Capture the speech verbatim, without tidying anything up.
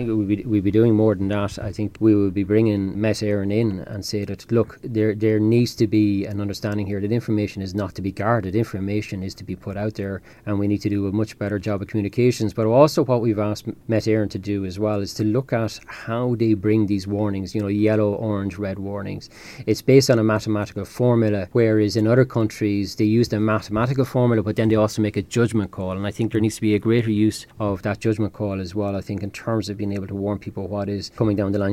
think we'd be, we'd be doing more than that. I think we would be bringing Met Éireann in and say that, look, there there needs to be an understanding here that information is not to be guarded. Information is to be put out there, and we need to do a much better job of communications. But also what we've asked Met Éireann to do as well is to look at how they bring these warnings, you know, yellow, orange, red warnings. It's based on a mathematical formula, whereas in other countries they use the mathematical formula, but then they also make a judgment call. And I think there needs to be a greater use of that judgment call as well, I think, in terms of being able to warn people what is coming down the line.